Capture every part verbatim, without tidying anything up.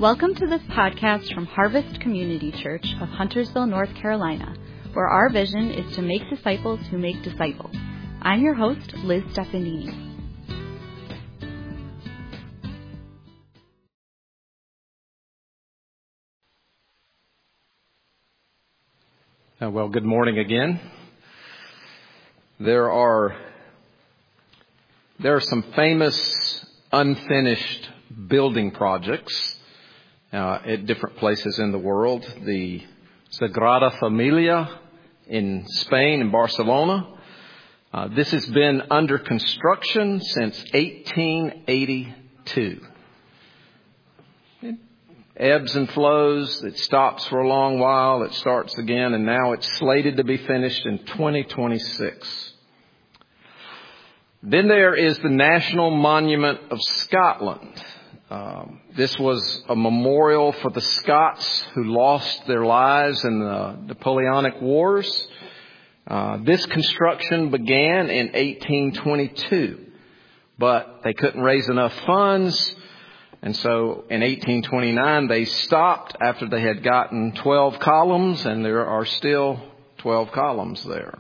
Welcome to this podcast from Harvest Community Church of Huntersville, North Carolina, where our vision is to make disciples who make disciples. I'm your host, Liz Stefanini. Uh, well, good morning again. There are there are some famous unfinished building projects uh, at different places in the world. The Sagrada Familia in Spain, in Barcelona. Uh, this has been under construction since eighteen eighty-two. It ebbs and flows. It stops for a long while. It starts again, and now it's slated to be finished in twenty twenty-six. Then there is the National Monument of Scotland. Um, this was a memorial for the Scots who lost their lives in the Napoleonic Wars. Uh, this construction began in eighteen twenty-two, but they couldn't raise enough funds. And so in eighteen twenty-nine, they stopped after they had gotten twelve columns, and there are still twelve columns there.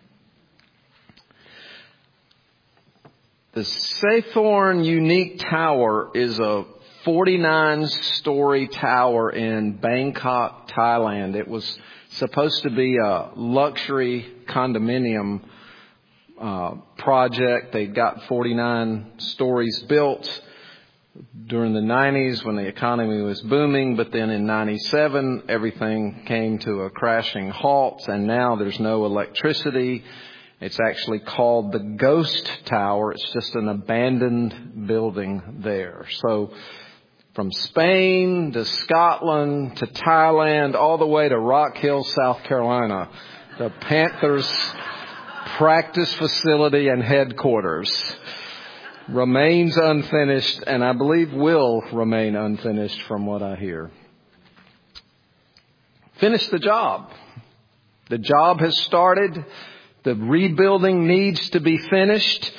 The Sathorn Unique Tower is a forty-nine story tower in Bangkok, Thailand. It was supposed to be a luxury condominium uh, project. They got forty-nine stories built during the nineties when the economy was booming, but then in ninety-seven, everything came to a crashing halt, and now there's no electricity. It's actually called the Ghost Tower. It's just an abandoned building there. So from Spain to Scotland to Thailand, all the way to Rock Hill, South Carolina, the Panthers practice facility and headquarters remains unfinished, and I believe will remain unfinished from what I hear. Finish the job. The job has started. The rebuilding needs to be finished.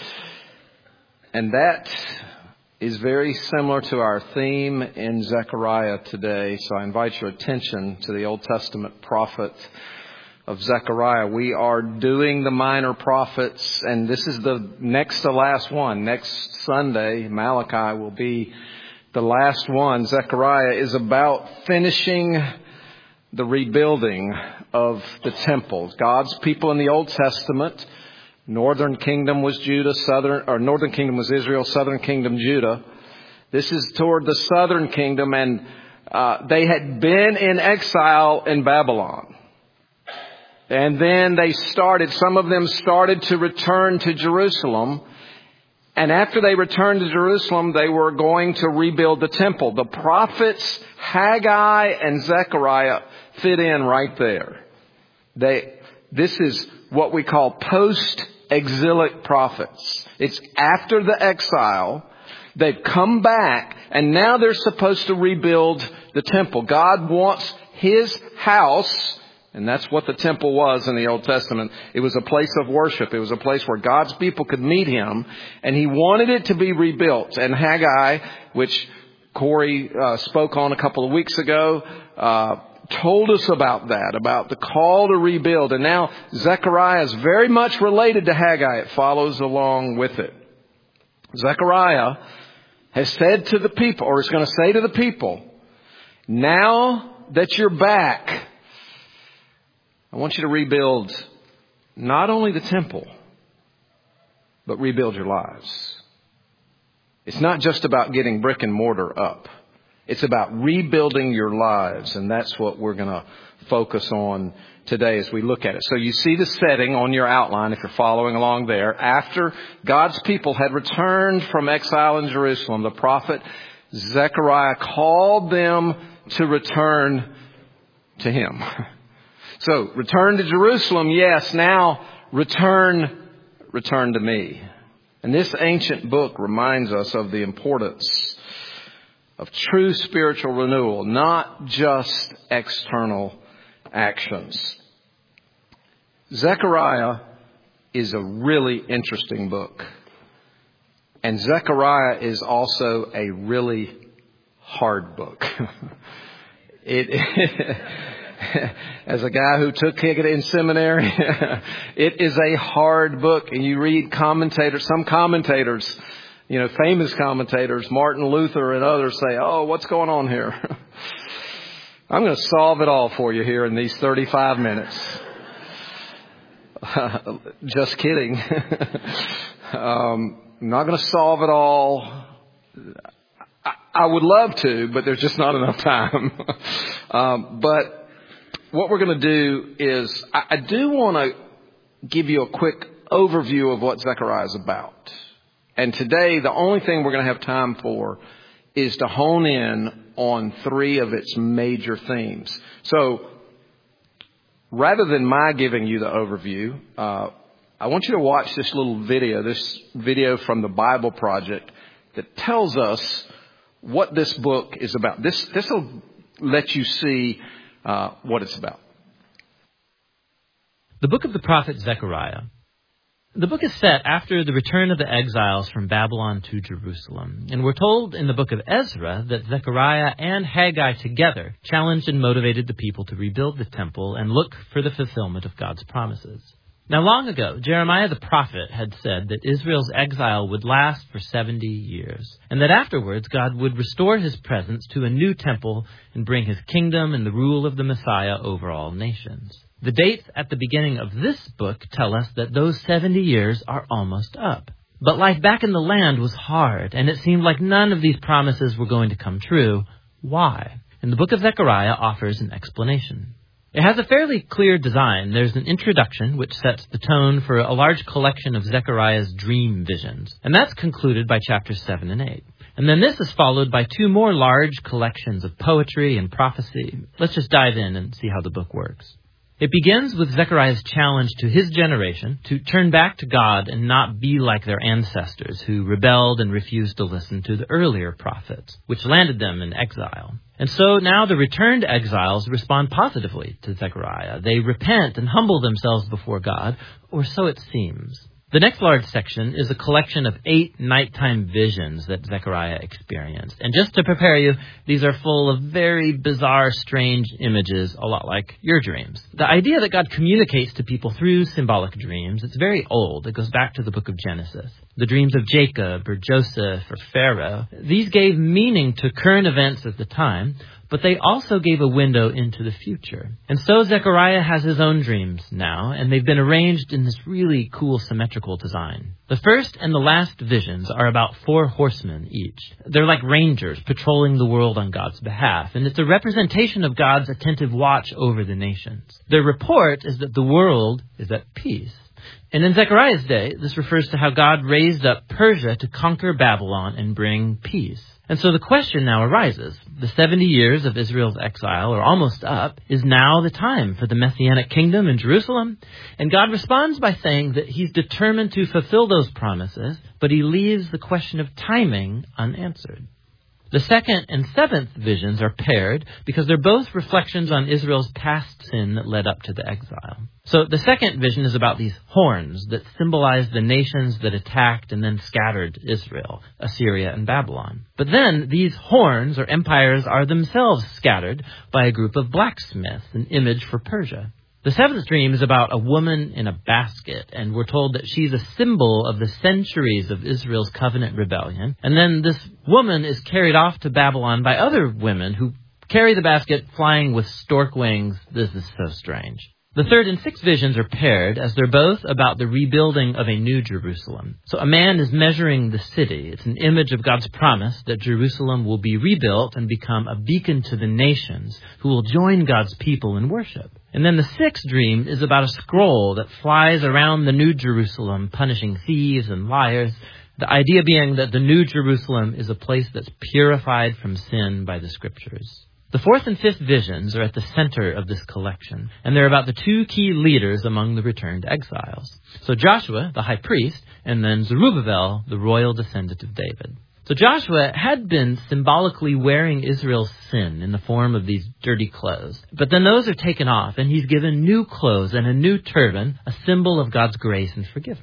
And that is very similar to our theme in Zechariah today. So I invite your attention to the Old Testament prophet of Zechariah. We are doing the minor prophets, and this is the next to last one. Next Sunday, Malachi will be the last one. Zechariah is about finishing the rebuilding of the temple. God's people in the Old Testament, northern kingdom was Judah, southern, or northern kingdom was Israel, southern kingdom Judah. This is toward the southern kingdom, and uh, they had been in exile in Babylon. And then they started, some of them started to return to Jerusalem. And after they returned to Jerusalem, they were going to rebuild the temple. The prophets Haggai and Zechariah fit in right there. They, this is what we call post-exilic prophets. It's after the exile. They've come back, and now they're supposed to rebuild the temple. God wants His house. And that's what the temple was in the Old Testament. It was a place of worship. It was a place where God's people could meet Him. And He wanted it to be rebuilt. And Haggai, which Corey uh, spoke on a couple of weeks ago, uh, told us about that, about the call to rebuild. And now Zechariah is very much related to Haggai. It follows along with it. Zechariah has said to the people, or is going to say to the people, now that you're back, I want you to rebuild not only the temple, but rebuild your lives. It's not just about getting brick and mortar up. It's about rebuilding your lives. And that's what we're going to focus on today as we look at it. So you see the setting on your outline if you're following along there. After God's people had returned from exile in Jerusalem, the prophet Zechariah called them to return to Him. So, return to Jerusalem, yes. Now, return, return to me. And this ancient book reminds us of the importance of true spiritual renewal, not just external actions. Zechariah is a really interesting book. And Zechariah is also a really hard book. it, as a guy who took it in seminary, it is a hard book. And you read commentators, some commentators, you know, famous commentators, Martin Luther and others say, oh, what's going on here? I'm going to solve it all for you here in these thirty-five minutes. Uh, just kidding. um, I'm not going to solve it all. I, I would love to, but there's just not enough time. um, but what we're going to do is I, I do want to give you a quick overview of what Zechariah is about. And today, the only thing we're going to have time for is to hone in on three of its major themes. So rather than my giving you the overview, uh, I want you to watch this little video, this video from the Bible Project that tells us what this book is about. This this will let you see uh, what it's about. The book of the prophet Zechariah. The book is set after the return of the exiles from Babylon to Jerusalem. And we're told in the book of Ezra that Zechariah and Haggai together challenged and motivated the people to rebuild the temple and look for the fulfillment of God's promises. Now, long ago, Jeremiah the prophet had said that Israel's exile would last for seventy years, and that afterwards God would restore his presence to a new temple and bring his kingdom and the rule of the Messiah over all nations. The dates at the beginning of this book tell us that those seventy years are almost up. But life back in the land was hard, and it seemed like none of these promises were going to come true. Why? And the book of Zechariah offers an explanation. It has a fairly clear design. There's an introduction which sets the tone for a large collection of Zechariah's dream visions, and that's concluded by chapters seven and eight. And then this is followed by two more large collections of poetry and prophecy. Let's just dive in and see how the book works. It begins with Zechariah's challenge to his generation to turn back to God and not be like their ancestors who rebelled and refused to listen to the earlier prophets, which landed them in exile. And so now the returned exiles respond positively to Zechariah. They repent and humble themselves before God, or so it seems. The next large section is a collection of eight nighttime visions that Zechariah experienced. And just to prepare you, these are full of very bizarre, strange images, a lot like your dreams. The idea that God communicates to people through symbolic dreams, it's very old. It goes back to the book of Genesis. The dreams of Jacob or Joseph or Pharaoh, these gave meaning to current events at the time, but they also gave a window into the future. And so Zechariah has his own dreams now, and they've been arranged in this really cool symmetrical design. The first and the last visions are about four horsemen each. They're like rangers patrolling the world on God's behalf, and it's a representation of God's attentive watch over the nations. Their report is that the world is at peace. And in Zechariah's day, this refers to how God raised up Persia to conquer Babylon and bring peace. And so the question now arises, the seventy years of Israel's exile are almost up. Is now the time for the Messianic kingdom in Jerusalem? And God responds by saying that he's determined to fulfill those promises, but he leaves the question of timing unanswered. The second and seventh visions are paired because they're both reflections on Israel's past sin that led up to the exile. So the second vision is about these horns that symbolize the nations that attacked and then scattered Israel, Assyria and Babylon. But then these horns or empires are themselves scattered by a group of blacksmiths, an image for Persia. The seventh dream is about a woman in a basket, and we're told that she's a symbol of the centuries of Israel's covenant rebellion. And then this woman is carried off to Babylon by other women who carry the basket flying with stork wings. This is so strange. The third and sixth visions are paired as they're both about the rebuilding of a new Jerusalem. So a man is measuring the city. It's an image of God's promise that Jerusalem will be rebuilt and become a beacon to the nations who will join God's people in worship. And then the sixth dream is about a scroll that flies around the new Jerusalem, punishing thieves and liars. The idea being that the new Jerusalem is a place that's purified from sin by the scriptures. The fourth and fifth visions are at the center of this collection, and they're about the two key leaders among the returned exiles. So Joshua, the high priest, and then Zerubbabel, the royal descendant of David. So Joshua had been symbolically wearing Israel's sin in the form of these dirty clothes. But then those are taken off, and he's given new clothes and a new turban, a symbol of God's grace and forgiveness.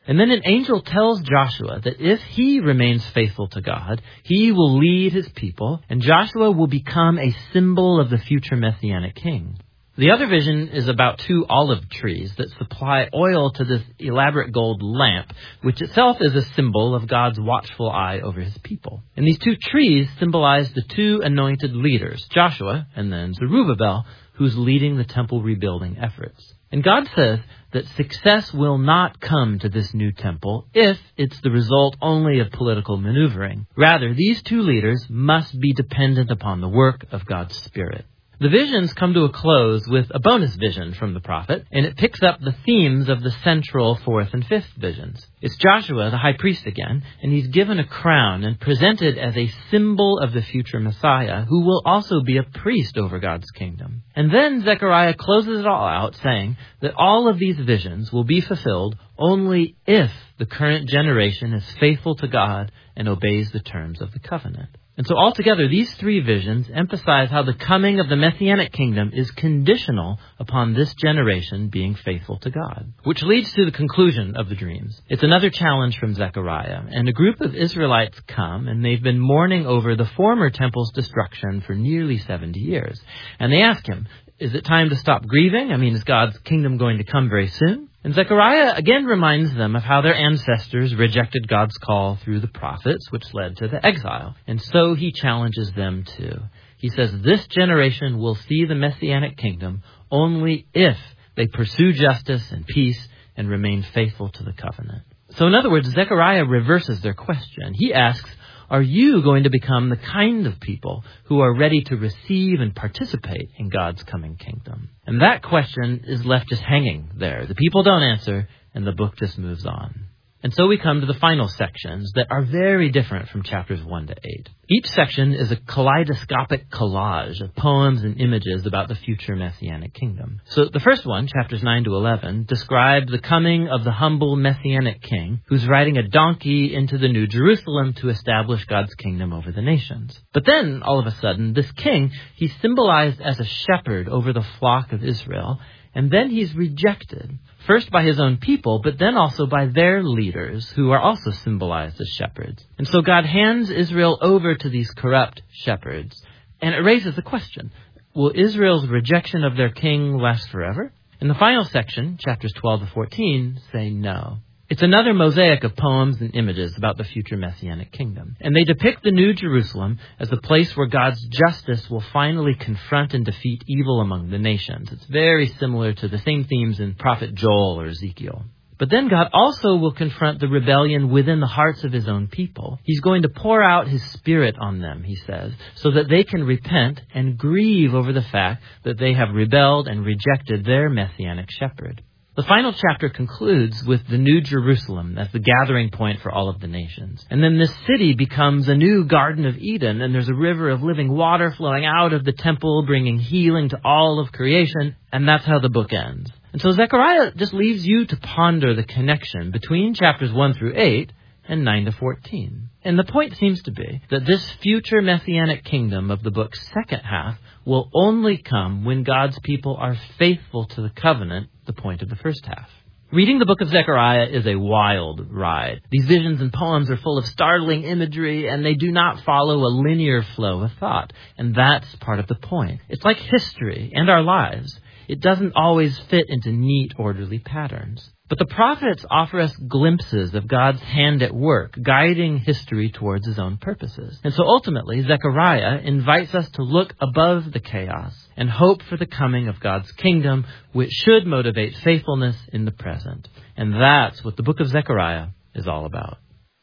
And then an angel tells Joshua that if he remains faithful to God, he will lead his people, and Joshua will become a symbol of the future Messianic king. The other vision is about two olive trees that supply oil to this elaborate gold lamp, which itself is a symbol of God's watchful eye over his people. And these two trees symbolize the two anointed leaders, Joshua and then Zerubbabel, who's leading the temple rebuilding efforts. And God says that success will not come to this new temple if it's the result only of political maneuvering. Rather, these two leaders must be dependent upon the work of God's Spirit. The visions come to a close with a bonus vision from the prophet, and it picks up the themes of the central fourth and fifth visions. It's Joshua, the high priest again, and he's given a crown and presented as a symbol of the future Messiah, who will also be a priest over God's kingdom. And then Zechariah closes it all out, saying that all of these visions will be fulfilled only if the current generation is faithful to God and obeys the terms of the covenant. And so altogether, these three visions emphasize how the coming of the Messianic kingdom is conditional upon this generation being faithful to God. Which leads to the conclusion of the dreams. It's another challenge from Zechariah, and a group of Israelites come, and they've been mourning over the former temple's destruction for nearly seventy years. And they ask him, is it time to stop grieving? I mean, is God's kingdom going to come very soon? And Zechariah again reminds them of how their ancestors rejected God's call through the prophets, which led to the exile. And so he challenges them too. He says this generation will see the Messianic kingdom only if they pursue justice and peace and remain faithful to the covenant. So in other words, Zechariah reverses their question. He asks, are you going to become the kind of people who are ready to receive and participate in God's coming kingdom? And that question is left just hanging there. The people don't answer, and the book just moves on. And so we come to the final sections that are very different from chapters one to eight. Each section is a kaleidoscopic collage of poems and images about the future Messianic kingdom. So the first one, chapters nine to eleven, describe the coming of the humble Messianic king who's riding a donkey into the New Jerusalem to establish God's kingdom over the nations. But then, all of a sudden, this king, he's symbolized as a shepherd over the flock of Israel, and then he's rejected. First by his own people, but then also by their leaders, who are also symbolized as shepherds. And so God hands Israel over to these corrupt shepherds. And it raises the question, will Israel's rejection of their king last forever? In the final section, chapters twelve to fourteen, say no. It's another mosaic of poems and images about the future Messianic kingdom. And they depict the New Jerusalem as the place where God's justice will finally confront and defeat evil among the nations. It's very similar to the same themes in Prophet Joel or Ezekiel. But then God also will confront the rebellion within the hearts of his own people. He's going to pour out his Spirit on them, he says, so that they can repent and grieve over the fact that they have rebelled and rejected their Messianic shepherd. The final chapter concludes with the New Jerusalem as the gathering point for all of the nations. And then this city becomes a new Garden of Eden, and there's a river of living water flowing out of the temple, bringing healing to all of creation, and that's how the book ends. And so Zechariah just leaves you to ponder the connection between chapters one through eight and nine to fourteen. And the point seems to be that this future Messianic kingdom of the book's second half will only come when God's people are faithful to the covenant, the point of the first half. Reading the book of Zechariah is a wild ride. These visions and poems are full of startling imagery, and they do not follow a linear flow of thought. And that's part of the point. It's like history and our lives. It doesn't always fit into neat, orderly patterns. But the prophets offer us glimpses of God's hand at work, guiding history towards his own purposes. And so ultimately, Zechariah invites us to look above the chaos and hope for the coming of God's kingdom, which should motivate faithfulness in the present. And that's what the book of Zechariah is all about.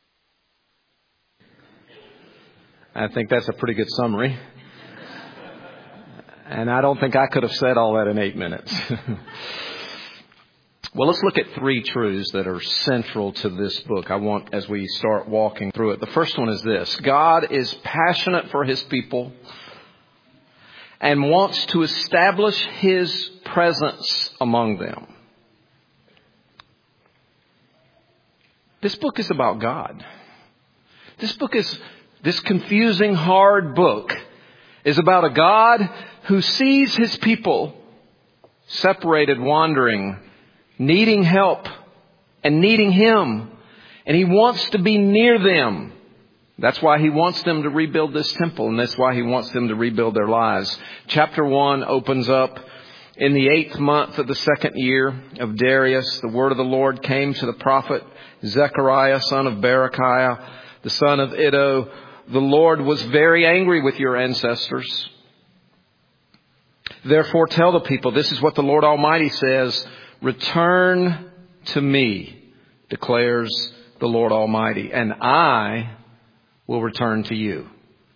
I think that's a pretty good summary. And I don't think I could have said all that in eight minutes. Well, let's look at three truths that are central to this book. I want, as we start walking through it, the first one is this. God is passionate for his people and wants to establish his presence among them. This book is about God. This book is, this confusing, hard book is about a God who sees his people separated, wandering, needing help and needing Him. And He wants to be near them. That's why He wants them to rebuild this temple, and that's why He wants them to rebuild their lives. Chapter one opens up, in the eighth month of the second year of Darius, the word of the Lord came to the prophet Zechariah, son of Berechiah, the son of Iddo. The Lord was very angry with your ancestors. Therefore tell the people, this is what the Lord Almighty says, return to me, declares the Lord Almighty, and I will return to you,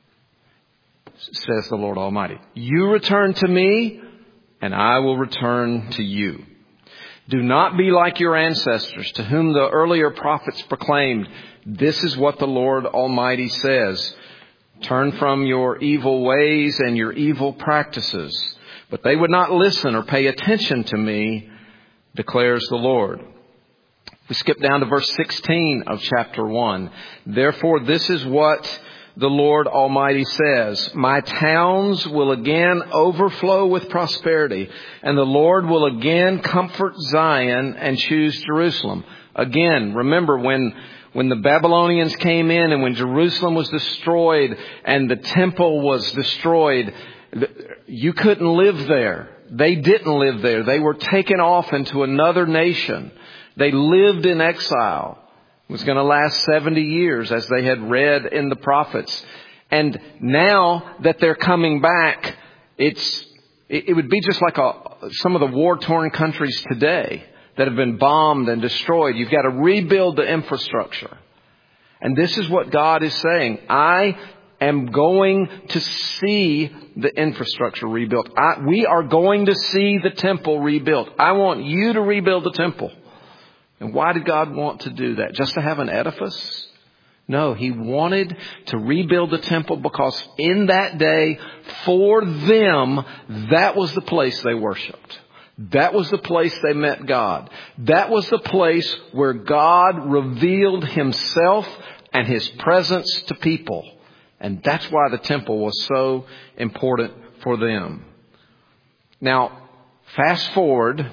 says the Lord Almighty. You return to me, and I will return to you. Do not be like your ancestors, to whom the earlier prophets proclaimed, this is what the Lord Almighty says. Turn from your evil ways and your evil practices. But they would not listen or pay attention to me, declares the Lord. We skip down to verse sixteen of chapter one. Therefore, this is what the Lord Almighty says, my towns will again overflow with prosperity, and the Lord will again comfort Zion and choose Jerusalem. Again, remember when, when the Babylonians came in and when Jerusalem was destroyed and the temple was destroyed, you couldn't live there. They didn't live there. They were taken off into another nation. They lived in exile. It was going to last seventy years, as they had read in the prophets. And now that they're coming back, it's it would be just like a, some of the war-torn countries today that have been bombed and destroyed. You've got to rebuild the infrastructure. And this is what God is saying. I am going to see the infrastructure rebuilt. I, we are going to see the temple rebuilt. I want you to rebuild the temple. And why did God want to do that? Just to have an edifice? No, He wanted to rebuild the temple because in that day, for them, that was the place they worshiped. That was the place they met God. That was the place where God revealed Himself and His presence to people. And that's why the temple was so important for them. Now, fast forward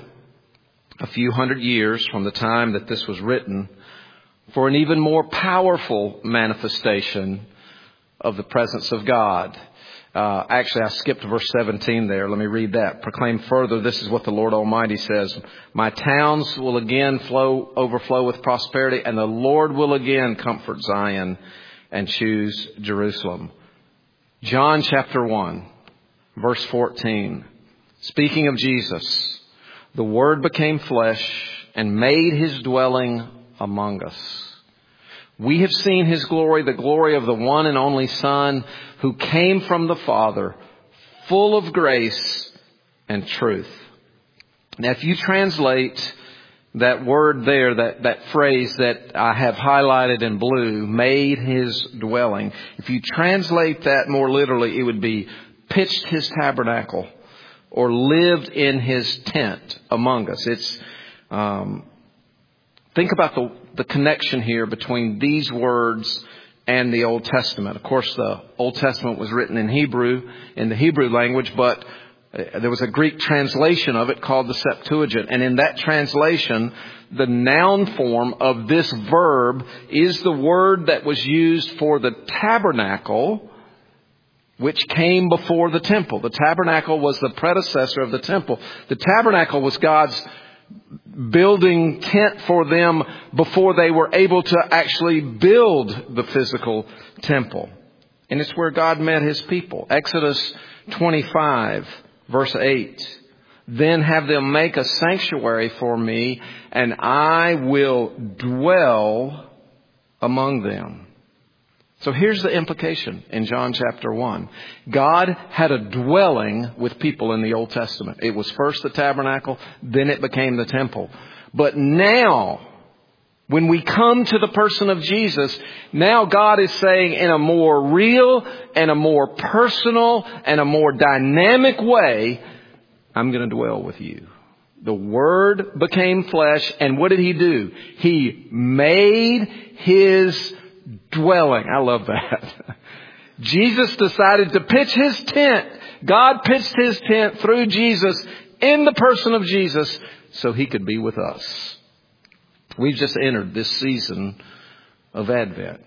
a few hundred years from the time that this was written for an even more powerful manifestation of the presence of God. Uh, actually, I skipped verse seventeen there. Let me read that. Proclaim further, this is what the Lord Almighty says. My towns will again flow, overflow with prosperity, and the Lord will again comfort Zion and choose Jerusalem. John chapter one, verse fourteen. Speaking of Jesus, the Word became flesh and made His dwelling among us. We have seen His glory, the glory of the one and only Son who came from the Father, full of grace and truth. Now, if you translate that word there, that, that phrase that I have highlighted in blue, made His dwelling, if you translate that more literally, it would be pitched His tabernacle, or lived in His tent among us. It's um, think about the, the connection here between these words and the Old Testament. Of course, the Old Testament was written in Hebrew, in the Hebrew language, but there was a Greek translation of it called the Septuagint. And in that translation, the noun form of this verb is the word that was used for the tabernacle, which came before the temple. The tabernacle was the predecessor of the temple. The tabernacle was God's building tent for them before they were able to actually build the physical temple. And it's where God met His people. Exodus twenty-five, verse eight. Then have them make a sanctuary for me, and I will dwell among them. So here's the implication in John chapter one. God had a dwelling with people in the Old Testament. It was first the tabernacle, then it became the temple. But now, when we come to the person of Jesus, now God is saying in a more real and a more personal and a more dynamic way, I'm going to dwell with you. The Word became flesh, and what did He do? He made His dwelling. I love that. Jesus decided to pitch His tent. God pitched His tent through Jesus in the person of Jesus so He could be with us. We've just entered this season of Advent.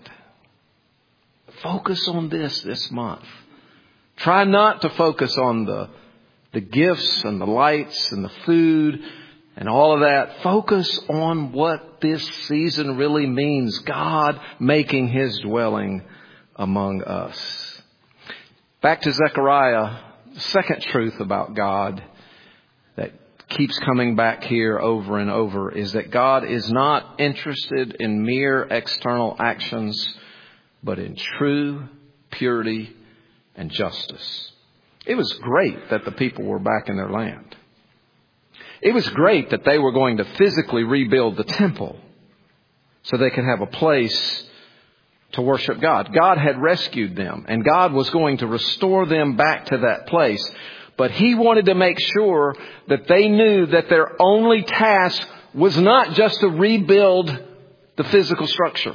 Focus on this this month. Try not to focus on the, the gifts and the lights and the food and all of that. Focus on what this season really means. God making His dwelling among us. Back to Zechariah, the second truth about God that keeps coming back here over and over is that God is not interested in mere external actions, but in true purity and justice. It was great that the people were back in their land. It was great that they were going to physically rebuild the temple so they could have a place to worship God. God had rescued them, and God was going to restore them back to that place. But He wanted to make sure that they knew that their only task was not just to rebuild the physical structure.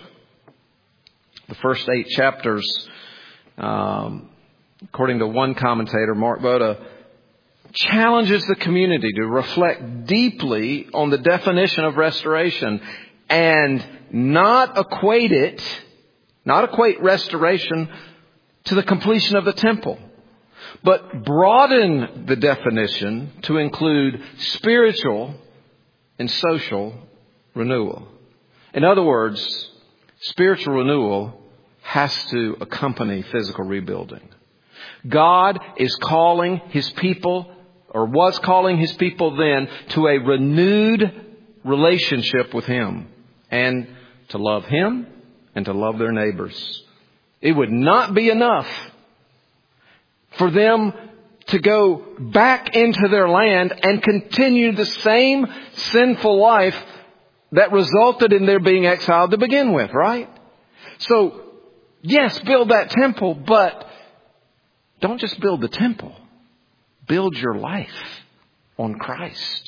The first eight chapters, um, according to one commentator, Mark Boda, challenges the community to reflect deeply on the definition of restoration and not equate it, not equate restoration to the completion of the temple, but broaden the definition to include spiritual and social renewal. In other words, spiritual renewal has to accompany physical rebuilding. God is calling His people, or was calling His people then, to a renewed relationship with Him and to love Him and to love their neighbors. It would not be enough for them to go back into their land and continue the same sinful life that resulted in their being exiled to begin with, right? So, yes, build that temple, but don't just build the temple. Build your life on Christ,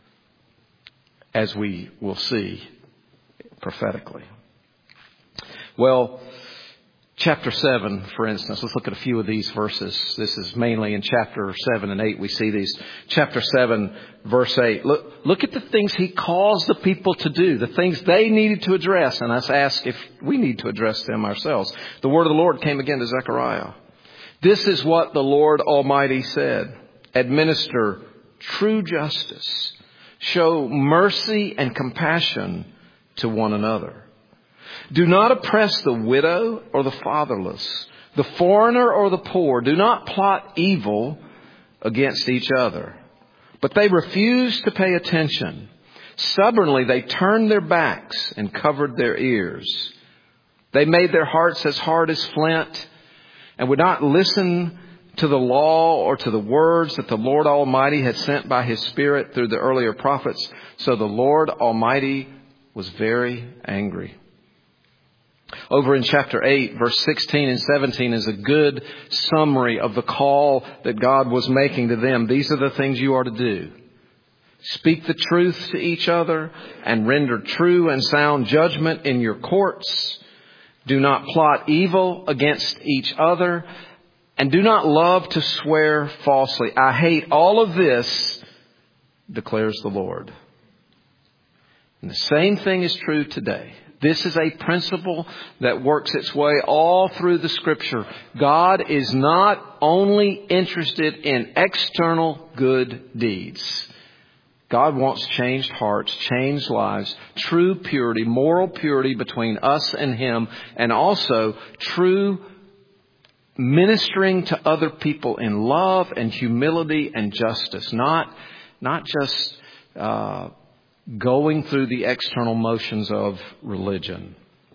as we will see prophetically. Well, chapter seven, for instance, let's look at a few of these verses. This is mainly in chapter seven and eight. We see these. Chapter seven, verse eight. Look, look at the things He calls the people to do, the things they needed to address. And us ask if we need to address them ourselves. The word of the Lord came again to Zechariah. This is what the Lord Almighty said. Administer true justice. Show mercy and compassion to one another. Do not oppress the widow or the fatherless, the foreigner or the poor. Do not plot evil against each other. But they refused to pay attention. Stubbornly, they turned their backs and covered their ears. They made their hearts as hard as flint and would not listen to the law or to the words that the Lord Almighty had sent by His Spirit through the earlier prophets. So the Lord Almighty was very angry. Over in chapter eight, verse sixteen and seventeen is a good summary of the call that God was making to them. These are the things you are to do. Speak the truth to each other and render true and sound judgment in your courts. Do not plot evil against each other, and do not love to swear falsely. I hate all of this, declares the Lord. And the same thing is true today. This is a principle that works its way all through the Scripture. God is not only interested in external good deeds. God wants changed hearts, changed lives, true purity, moral purity between us and Him, and also true ministering to other people in love and humility and justice. Not, not just uh, going through the external motions of religion.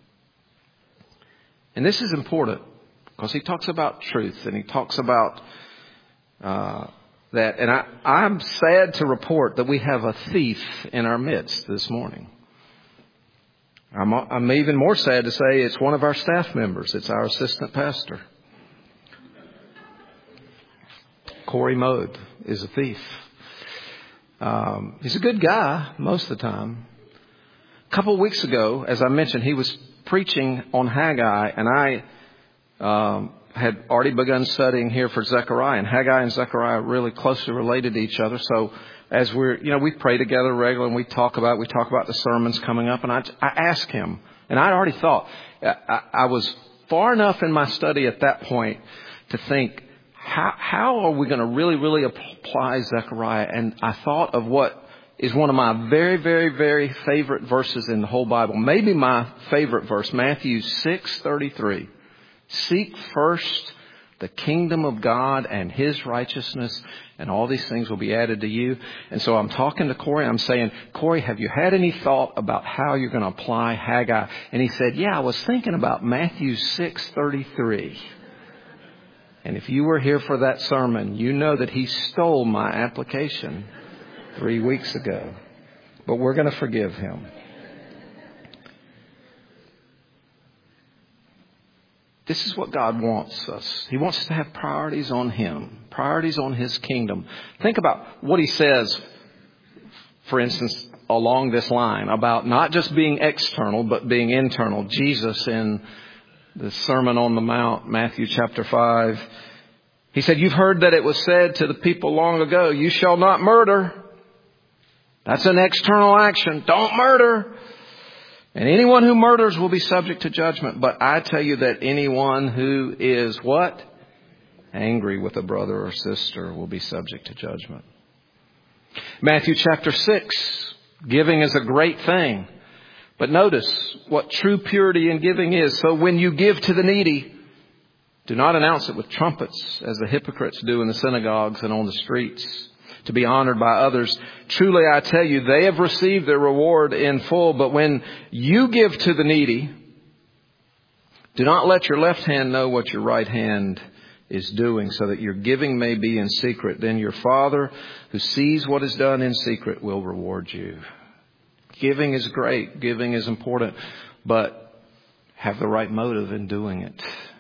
And this is important because He talks about truth and He talks about uh, that. And I, I'm sad to report that we have a thief in our midst this morning. I'm, I'm even more sad to say it's one of our staff members. It's our assistant pastor. Corey Moab is a thief. Um, he's a good guy most of the time. A couple of weeks ago, as I mentioned, he was preaching on Haggai, and I um, had already begun studying here for Zechariah, and Haggai and Zechariah are really closely related to each other. So as we're, you know, we pray together regularly, and we talk about, we talk about the sermons coming up, and I, I asked him, and I already thought, I, I was far enough in my study at that point to think, how, how are we going to really, really apply Zechariah? And I thought of what is one of my very, very, very favorite verses in the whole Bible. Maybe my favorite verse, Matthew six thirty-three. Seek first the kingdom of God and His righteousness, and all these things will be added to you. And so I'm talking to Corey. I'm saying, Corey, have you had any thought about how you're going to apply Haggai? And he said, yeah, I was thinking about Matthew six thirty-three. And if you were here for that sermon, you know that he stole my application three weeks ago. But we're going to forgive him. This is what God wants us. He wants us to have priorities on Him, priorities on His kingdom. Think about what He says, for instance, along this line about not just being external, but being internal. Jesus in the Sermon on the Mount, Matthew chapter five, He said, you've heard that it was said to the people long ago, you shall not murder. That's an external action. Don't murder. And anyone who murders will be subject to judgment. But I tell you that anyone who is what? Angry with a brother or sister will be subject to judgment. Matthew chapter six, giving is a great thing. But notice what true purity in giving is. So when you give to the needy, do not announce it with trumpets as the hypocrites do in the synagogues and on the streets, to be honored by others. Truly, I tell you, they have received their reward in full. But when you give to the needy, do not let your left hand know what your right hand is doing, so that your giving may be in secret. Then your Father, who sees what is done in secret, will reward you. Giving is great. Giving is important. But have the right motive in doing it.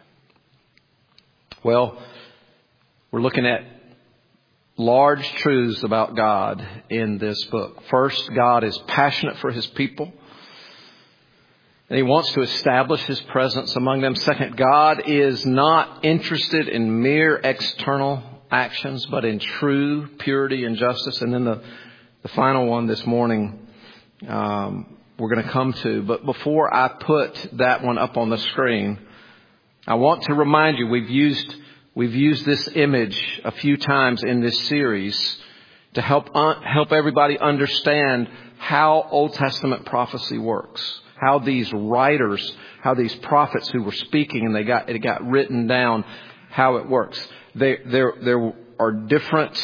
Well, we're looking at large truths about God in this book. First, God is passionate for His people, and He wants to establish His presence among them. Second, God is not interested in mere external actions, but in true purity and justice. And then the, the final one this morning, um, we're going to come to. But before I put that one up on the screen, I want to remind you, we've used We've used this image a few times in this series to help un- help everybody understand how Old Testament prophecy works. How these writers, how these prophets who were speaking and they got it got written down, how it works. They, there there are different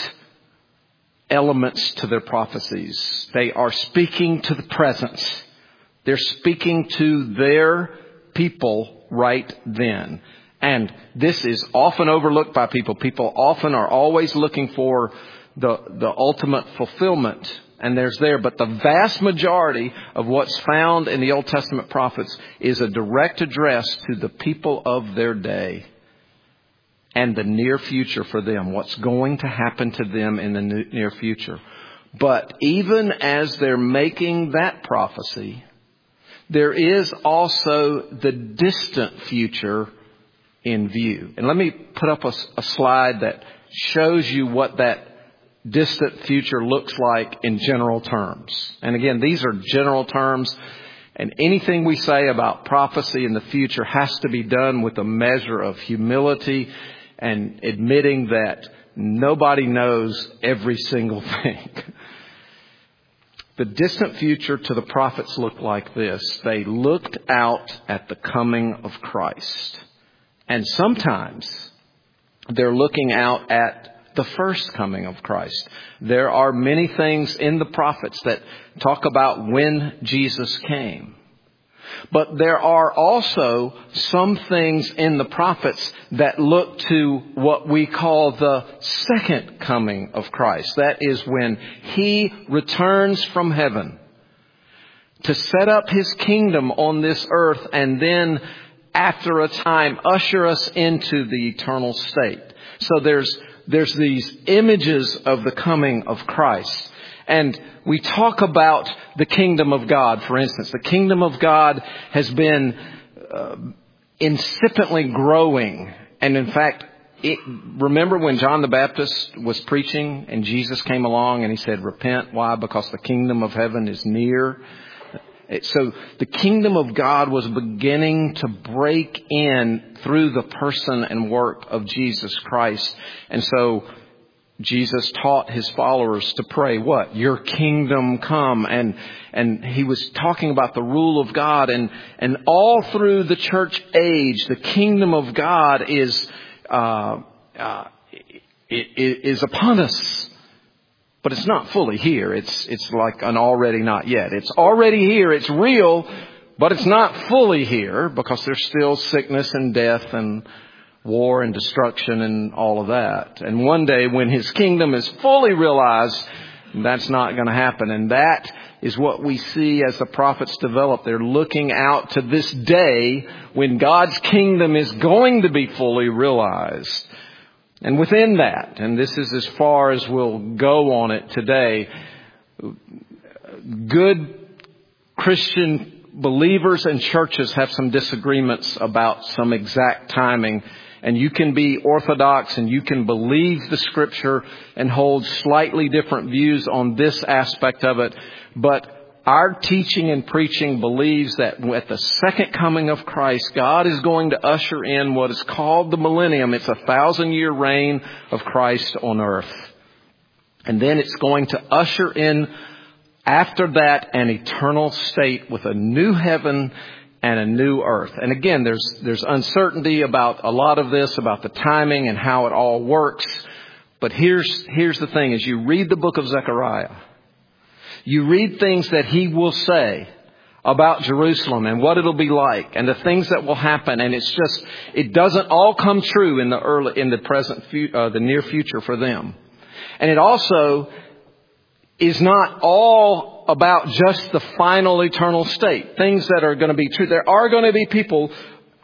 elements to their prophecies. They are speaking to the present. They're speaking to their people right then. And this is often overlooked by people. People often are always looking for the, the ultimate fulfillment. And there's there. But the vast majority of what's found in the Old Testament prophets is a direct address to the people of their day and the near future for them. What's going to happen to them in the near future. But even as they're making that prophecy, there is also the distant future in view. And let me put up a, a slide that shows you what that distant future looks like in general terms. And again, these are general terms, and anything we say about prophecy in the future has to be done with a measure of humility and admitting that nobody knows every single thing. The distant future to the prophets looked like this. They looked out at the coming of Christ. And sometimes they're looking out at the first coming of Christ. There are many things in the prophets that talk about when Jesus came. But there are also some things in the prophets that look to what we call the second coming of Christ. That is when He returns from heaven to set up His kingdom on this earth, and then after a time usher us into the eternal state. So there's there's these images of the coming of Christ. And we talk about the kingdom of God, for instance. The kingdom of God has been uh, incipiently growing and in fact, it, remember when John the Baptist was preaching and Jesus came along and he said, repent. Why? Because the kingdom of heaven is near. So the kingdom of God was beginning to break in through the person and work of Jesus Christ. And so Jesus taught his followers to pray, what? Your kingdom come. And, and he was talking about the rule of God. And, and all through the church age, the kingdom of God is, uh, uh, it, it is upon us. But it's not fully here. It's, it's like an already not yet. It's already here. It's real, but it's not fully here because there's still sickness and death and war and destruction and all of that. And one day when his kingdom is fully realized, that's not going to happen. And that is what we see as the prophets develop. They're looking out to this day when God's kingdom is going to be fully realized. And within that, and this is as far as we'll go on it today, good Christian believers and churches have some disagreements about some exact timing. And you can be orthodox and you can believe the Scripture and hold slightly different views on this aspect of it. But our teaching and preaching believes that at the second coming of Christ, God is going to usher in what is called the millennium. It's a thousand year reign of Christ on earth. And then it's going to usher in after that an eternal state with a new heaven and a new earth. And again, there's, there's uncertainty about a lot of this, about the timing and how it all works. But here's, here's the thing. As you read the book of Zechariah, you read things that he will say about Jerusalem and what it'll be like and the things that will happen. And it's just, it doesn't all come true in the early, in the present, uh, the near future for them. And it also is not all about just the final eternal state. Things that are going to be true. There are going to be people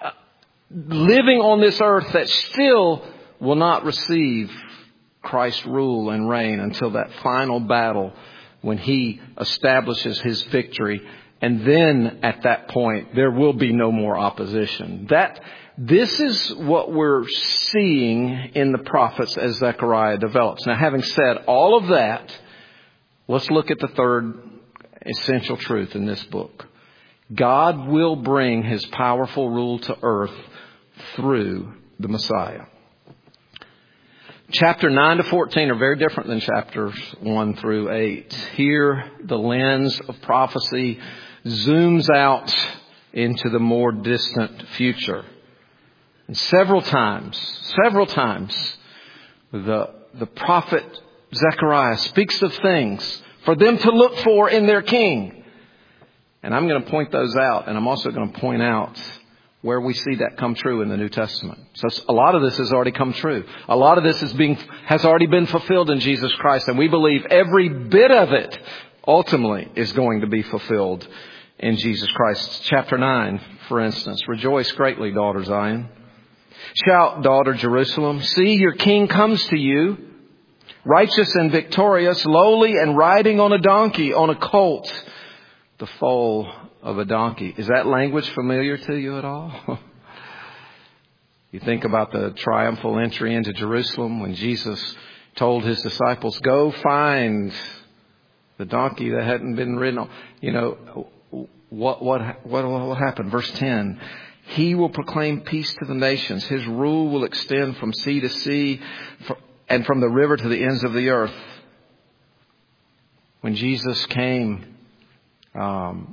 living on this earth that still will not receive Christ's rule and reign until that final battle when he establishes his victory. And then at that point, there will be no more opposition. That, this is what we're seeing in the prophets as Zechariah develops. Now, having said all of that, let's look at the third essential truth in this book. God will bring his powerful rule to earth through the Messiah. Chapter nine to fourteen are very different than chapters one through eight. Here, the lens of prophecy zooms out into the more distant future. And several times, several times, the, the prophet Zechariah speaks of things for them to look for in their king. And I'm going to point those out, and I'm also going to point out where we see that come true in the New Testament. So a lot of this has already come true. A lot of this is being, has already been fulfilled in Jesus Christ. And we believe every bit of it ultimately is going to be fulfilled in Jesus Christ. Chapter nine, for instance. Rejoice greatly, daughter Zion. Shout, daughter Jerusalem. See, your king comes to you, righteous and victorious, lowly and riding on a donkey, on a colt, the foal of a donkey. Is that language familiar to you at all? You think about the triumphal entry into Jerusalem when Jesus told his disciples, go find the donkey that hadn't been ridden on. You know, what, what, what will happen? Verse ten. He will proclaim peace to the nations. His rule will extend from sea to sea and from the river to the ends of the earth. When Jesus came, um,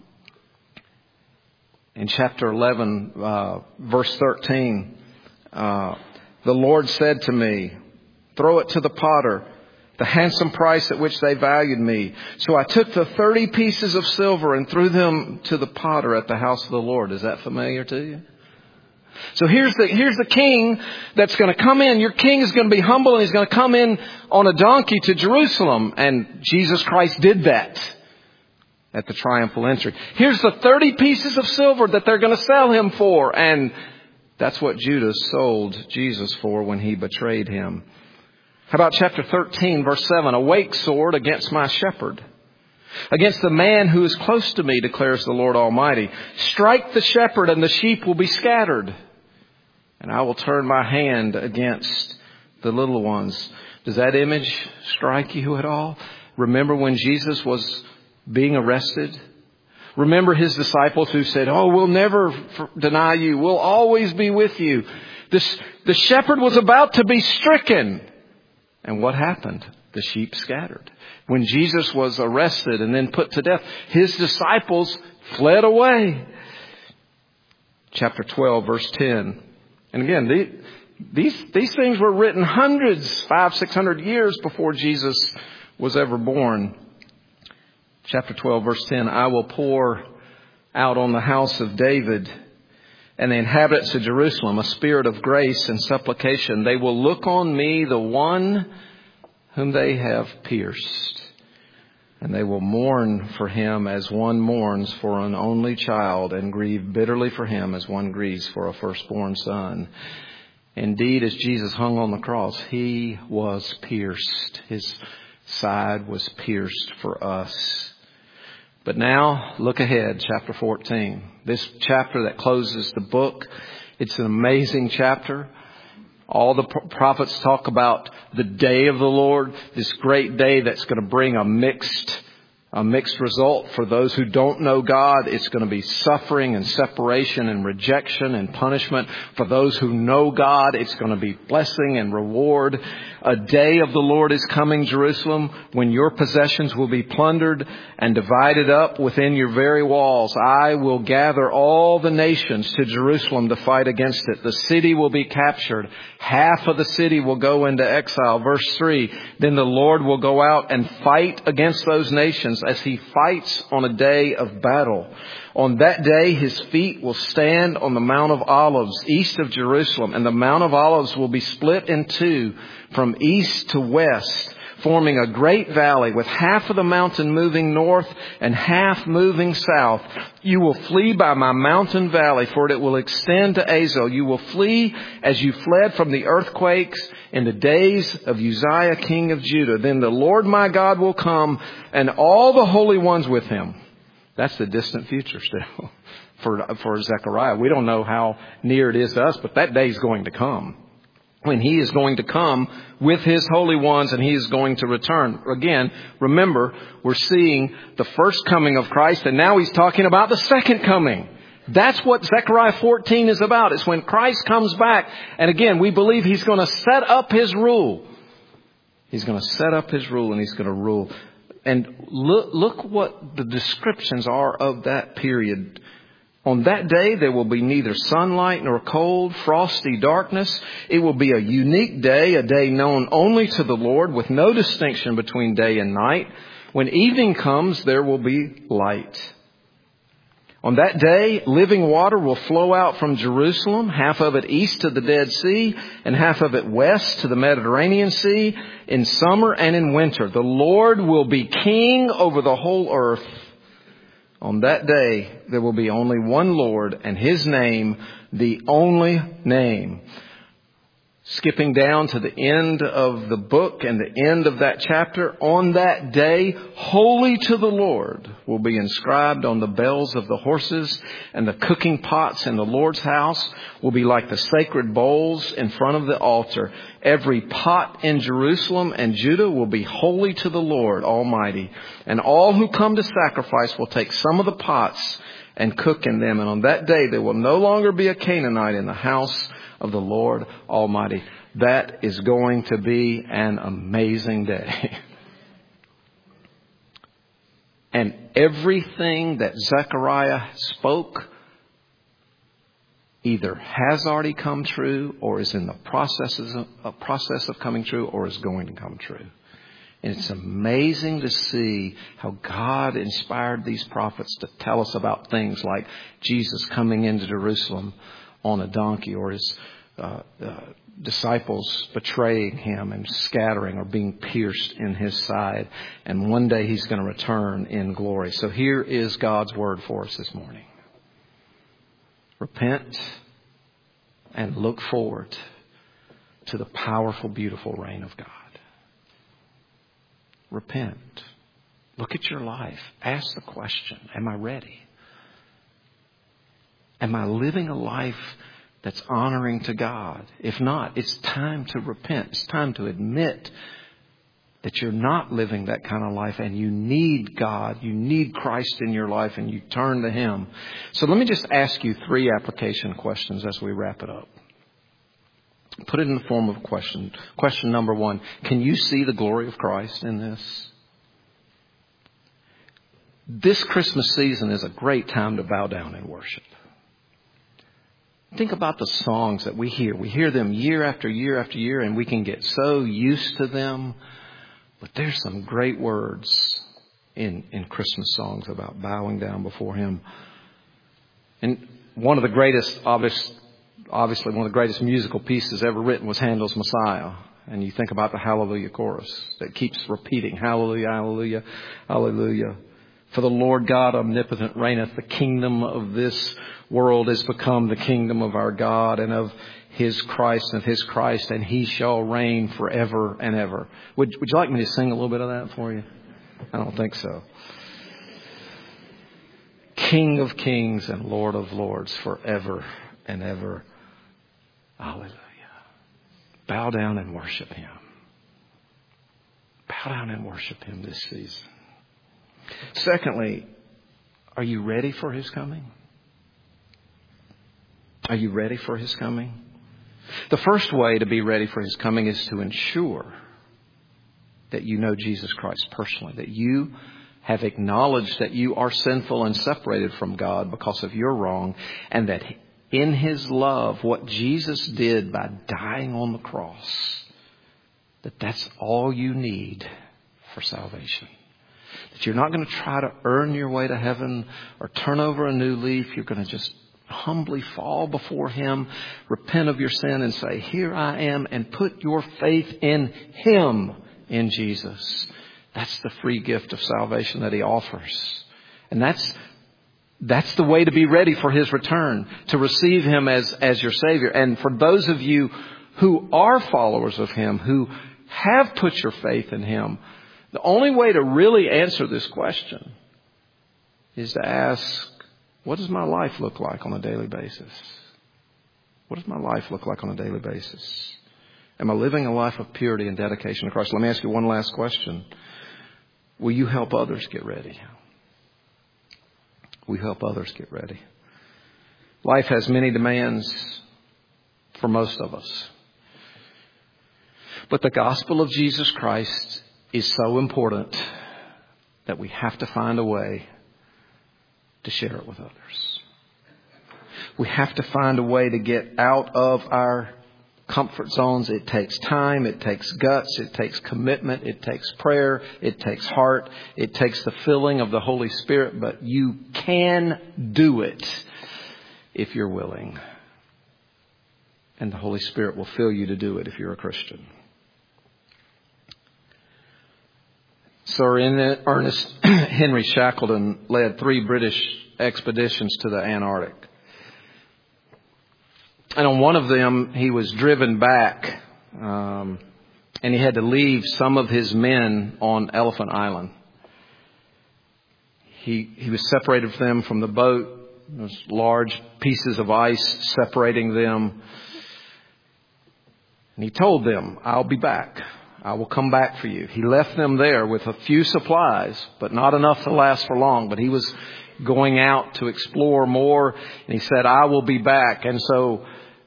in chapter eleven, uh, verse thirteen, uh, the Lord said to me, throw it to the potter, the handsome price at which they valued me. So I took the thirty pieces of silver and threw them to the potter at the house of the Lord. Is that familiar to you? So here's the, here's the king that's going to come in. Your king is going to be humble and he's going to come in on a donkey to Jerusalem. And Jesus Christ did that at the triumphal entry. Here's the thirty pieces of silver that they're going to sell him for. And that's what Judas sold Jesus for when he betrayed him. How about chapter thirteen, verse seven? Awake, sword, against my shepherd, against the man who is close to me, declares the Lord Almighty. Strike the shepherd and the sheep will be scattered. and I will turn my hand against the little ones. Does that image strike you at all? Remember when Jesus was being arrested? Remember his disciples who said, oh, we'll never deny you. We'll always be with you. This, the shepherd was about to be stricken. And what happened? The sheep scattered. When Jesus was arrested and then put to death, his disciples fled away. Chapter twelve, verse ten. And again, the, these, these things were written hundreds, five, six hundred years before Jesus was ever born. Chapter twelve, verse ten, I will pour out on the house of David and the inhabitants of Jerusalem a spirit of grace and supplication. They will look on me, the one whom they have pierced, and they will mourn for him as one mourns for an only child, and grieve bitterly for him as one grieves for a firstborn son. Indeed, as Jesus hung on the cross, he was pierced. His side was pierced for us. But now, look ahead, chapter fourteen. This chapter that closes the book. It's an amazing chapter. All the prophets talk about the day of the Lord, this great day that's going to bring a mixed, a mixed result. For those who don't know God, it's going to be suffering and separation and rejection and punishment. For those who know God, it's going to be blessing and reward. A day of the Lord is coming, Jerusalem, when your possessions will be plundered and divided up within your very walls. I will gather all the nations to Jerusalem to fight against it. The city will be captured. Half of the city will go into exile. Verse three, then the Lord will go out and fight against those nations as he fights on a day of battle. On that day, his feet will stand on the Mount of Olives east of Jerusalem, and the Mount of Olives will be split in two from east to west, forming a great valley with half of the mountain moving north and half moving south. You will flee by my mountain valley, for it will extend to Azel. You will flee as you fled from the earthquakes in the days of Uzziah, king of Judah. Then the Lord my God will come, and all the holy ones with him. That's the distant future still for, for Zechariah. We don't know how near it is to us, but that day is going to come, when he is going to come with his holy ones and he is going to return. Again, remember, we're seeing the first coming of Christ, and now he's talking about the second coming. That's what Zechariah fourteen is about. It's when Christ comes back. And again, we believe he's going to set up his rule. He's going to set up his rule and he's going to rule. And look, look what the descriptions are of that period. On that day, there will be neither sunlight nor cold, frosty darkness. It will be a unique day, a day known only to the Lord, with no distinction between day and night. When evening comes, there will be light. On that day, living water will flow out from Jerusalem, half of it east to the Dead Sea and half of it west to the Mediterranean Sea, in summer and in winter. The Lord will be king over the whole earth. On that day, there will be only one Lord, and his name, the only name. Skipping down to the end of the book and the end of that chapter, on that day, holy to the Lord will be inscribed on the bells of the horses, and the cooking pots in the Lord's house will be like the sacred bowls in front of the altar. Every pot in Jerusalem and Judah will be holy to the Lord Almighty. And all who come to sacrifice will take some of the pots and cook in them. And on that day, there will no longer be a Canaanite in the house of the Lord Almighty. That is going to be an amazing day. And everything that Zechariah spoke either has already come true, or is in the processes of, a process of coming true, or is going to come true. And it's amazing to see how God inspired these prophets to tell us about things like Jesus coming into Jerusalem on a donkey, or his uh, uh, disciples betraying him and scattering or being pierced in his side. And one day he's going to return in glory. So here is God's word for us this morning. Repent and look forward to the powerful, beautiful reign of God. Repent. Look at your life. Ask the question, am I ready? Am I living a life that's honoring to God? If not, it's time to repent. It's time to admit that you're not living that kind of life and you need God. You need Christ in your life and you turn to Him. So let me just ask you three application questions as we wrap it up. Put it in the form of a question. Question number one, can you see the glory of Christ in this? This Christmas season is a great time to bow down and worship. Think about the songs that we hear. We hear them year after year after year, and we can get so used to them. But there's some great words in, in Christmas songs about bowing down before Him. And one of the greatest, obvious, obviously one of the greatest musical pieces ever written was Handel's Messiah. And you think about the Hallelujah chorus that keeps repeating, Hallelujah, Hallelujah, Hallelujah. For the Lord God omnipotent reigneth. The kingdom of this world is become the kingdom of our God and of His Christ and of His Christ, and He shall reign forever and ever. Would, would you like me to sing a little bit of that for you? I don't think so. King of kings and Lord of lords forever and ever. Hallelujah. Bow down and worship Him. Bow down and worship Him this season. Secondly, are you ready for His coming? Are you ready for His coming? The first way to be ready for His coming is to ensure that you know Jesus Christ personally, that you have acknowledged that you are sinful and separated from God because of your wrong, and that in His love, what Jesus did by dying on the cross, that that's all you need for salvation. That you're not going to try to earn your way to heaven or turn over a new leaf. You're going to just humbly fall before Him, repent of your sin and say, here I am, and put your faith in Him, in Jesus. That's the free gift of salvation that He offers. And that's that's the way to be ready for His return, to receive Him as, as your Savior. And for those of you who are followers of Him, who have put your faith in Him, the only way to really answer this question is to ask, what does my life look like on a daily basis? What does my life look like on a daily basis? Am I living a life of purity and dedication to Christ? Let me ask you one last question. Will you help others get ready? Will you help others get ready? Life has many demands for most of us. But the gospel of Jesus Christ is so important that we have to find a way to share it with others. We have to find a way to get out of our comfort zones. It takes time. It takes guts. It takes commitment. It takes prayer. It takes heart. It takes the filling of the Holy Spirit. But you can do it if you're willing. And the Holy Spirit will fill you to do it if you're a Christian. Sir Ernest Henry Shackleton led three British expeditions to the Antarctic. And on one of them, he was driven back, um, and he had to leave some of his men on Elephant Island. He, he was separated from them from the boat. There was large pieces of ice separating them. And he told them, I'll be back. I will come back for you. He left them there with a few supplies, but not enough to last for long. But he was going out to explore more. And he said, I will be back. And so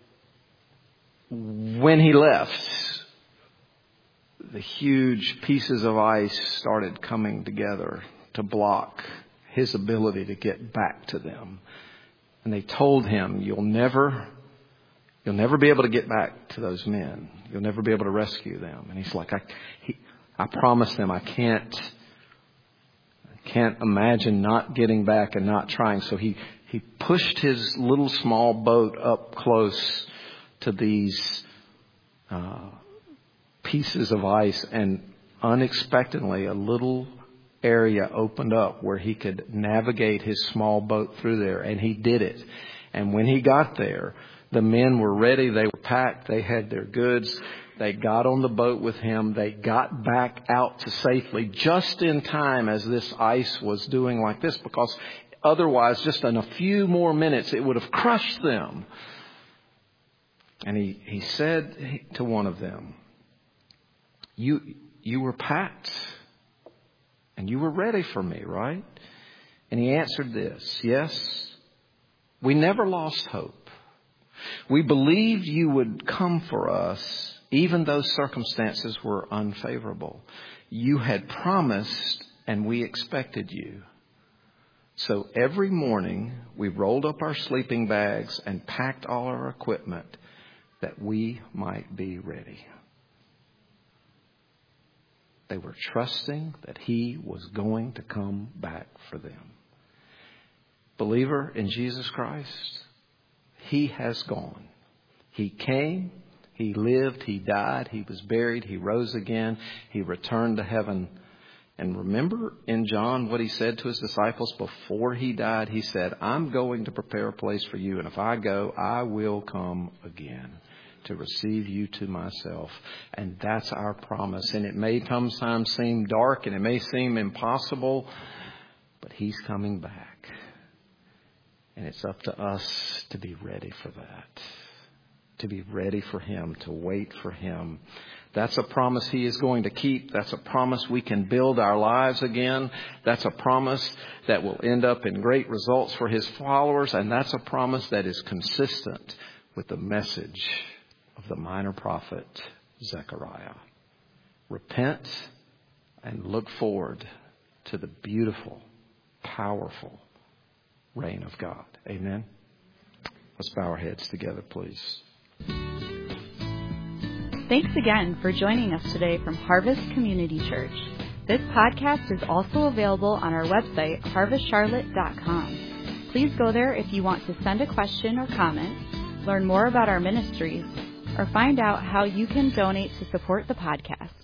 when he left, the huge pieces of ice started coming together to block his ability to get back to them. And they told him, you'll never, you'll never be able to get back to those men. You'll never be able to rescue them. And he's like, I, he, I promise them I can't, I can't imagine not getting back and not trying. So he, he pushed his little small boat up close to these uh, pieces of ice, and unexpectedly a little area opened up where he could navigate his small boat through there, and he did it. And when he got there, the men were ready. They were packed. They had their goods. They got on the boat with him. They got back out to safely just in time as this ice was doing like this, because otherwise, just in a few more minutes, it would have crushed them. And he, he said to one of them, you, you were packed and you were ready for me, right? And he answered this, yes, we never lost hope. We believed you would come for us, even though circumstances were unfavorable. You had promised and we expected you. So every morning we rolled up our sleeping bags and packed all our equipment that we might be ready. They were trusting that he was going to come back for them. Believer in Jesus Christ, he has gone. He came, he lived, he died, he was buried, he rose again, he returned to heaven. And remember in John what he said to his disciples before he died? He said, I'm going to prepare a place for you. And if I go, I will come again to receive you to myself. And that's our promise. And it may sometimes seem dark and it may seem impossible, but he's coming back. And it's up to us to be ready for that. To be ready for him, to wait for him. That's a promise he is going to keep. That's a promise we can build our lives again. That's a promise that will end up in great results for his followers. And that's a promise that is consistent with the message of the minor prophet Zechariah. Repent and look forward to the beautiful, powerful reign of God. Amen. Let's bow our heads together, please. Thanks again for joining us today from Harvest Community Church. This podcast is also available on our website, harvest charlotte dot com. Please go there if you want to send a question or comment, learn more about our ministries, or find out how you can donate to support the podcast.